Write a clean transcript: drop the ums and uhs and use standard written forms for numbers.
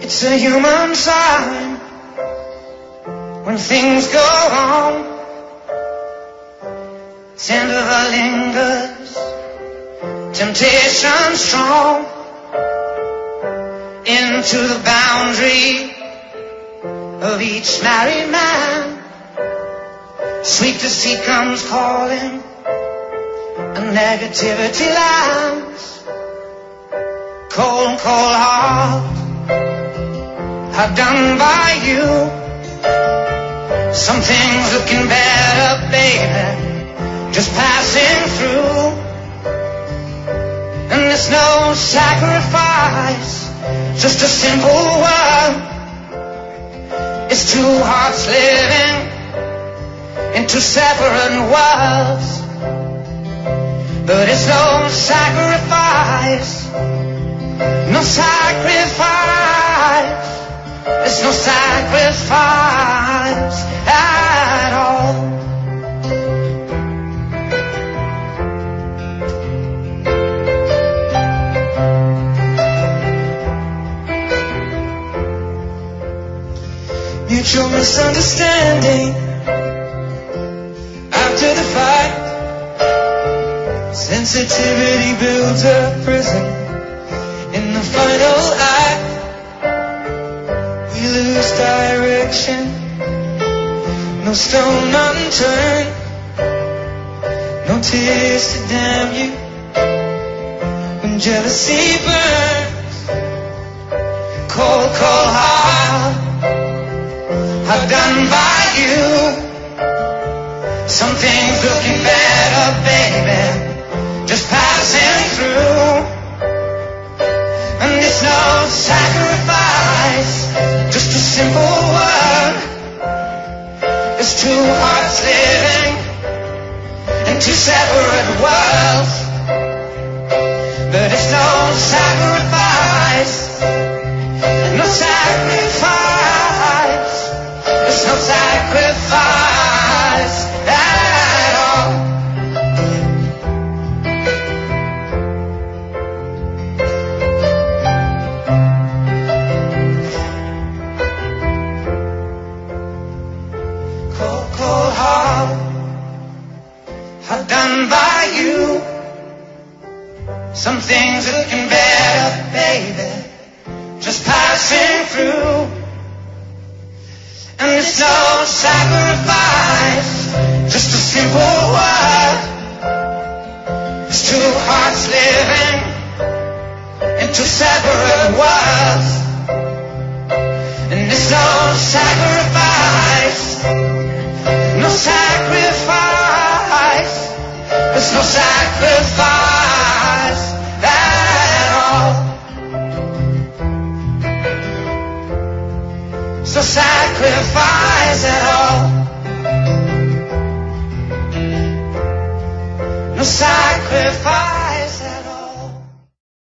It's a human sign when things go wrong. Tender lingers, temptation strong. Into the boundary of each married man, sweet deceit comes calling, and negativity lands. Cold, cold heart, I've done by you. Some things looking better, baby, just passing through. And there's no sacrifice, just a simple word. It's two hearts living in two separate worlds. But it's no sacrifice, no sacrifice. It's no sacrifice at all. Mutual misunderstanding after the fight. Sensitivity builds a prison. In the final act, we lose direction. No stone unturned, no tears to damn you. When jealousy burns, cold, cold heart, I've done by you. Some things looking better, baby, just passing through. And it's no sacrifice, just a simple word. It's two hearts living in two separate worlds. But it's no sacrifice, no sacrifice. It's no sacrifice at all. Cold, cold heart, I've done by you. Some things looking better, baby, just passing through. And it's no sacrifice, just a simple word. It's two hearts living in two separate worlds. And it's no sacrifice, no sacrifice. It's no sacrifice at all. So sacrifice